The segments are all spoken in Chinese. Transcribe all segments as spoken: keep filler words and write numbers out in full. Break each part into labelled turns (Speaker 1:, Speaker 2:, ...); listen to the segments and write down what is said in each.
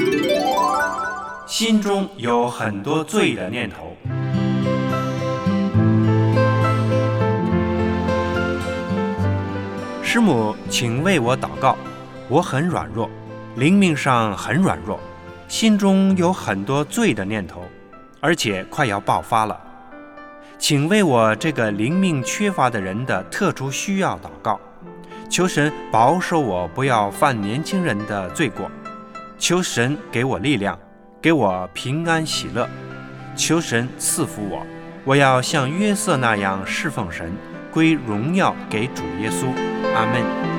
Speaker 1: 心中有很多罪的念头。师母，请为我祷告，我很软弱，灵命上很软弱，心中有很多罪的念头，而且快要爆发了。请为我这个灵命缺乏的人的特殊需要祷告，求神保守我不要犯年轻人的罪过，求神给我力量，给我平安喜乐，求神赐福我，我要像约瑟那样侍奉神，归荣耀给主耶稣。阿们。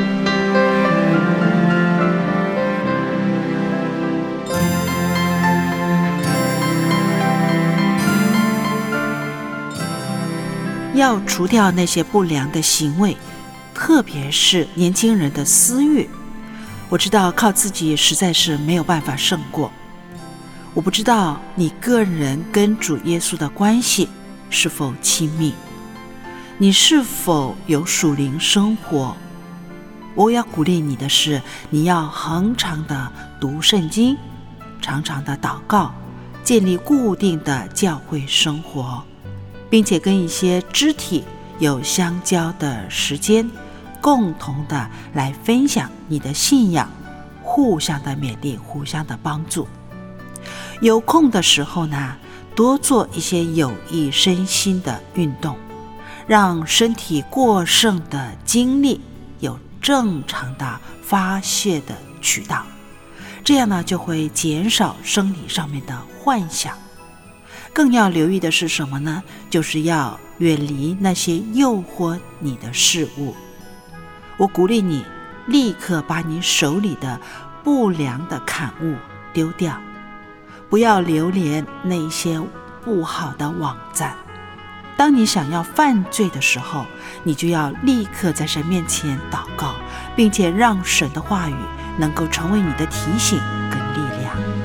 Speaker 2: 要除掉那些不良的行为，特别是年轻人的私欲。我知道靠自己实在是没有办法胜过。我不知道你个人跟主耶稣的关系是否亲密，你是否有属灵生活。我要鼓励你的是，你要恒常的读圣经，常常的祷告，建立固定的教会生活，并且跟一些肢体有相交的时间，共同的来分享你的信仰，互相的勉励，互相的帮助。有空的时候呢，多做一些有益身心的运动，让身体过剩的精力有正常的发泄的渠道，这样呢就会减少生理上面的幻想。更要留意的是什么呢？就是要远离那些诱惑你的事物。我鼓励你立刻把你手里的不良的产物丢掉，不要流连那些不好的网站。当你想要犯罪的时候，你就要立刻在神面前祷告，并且让神的话语能够成为你的提醒跟力量。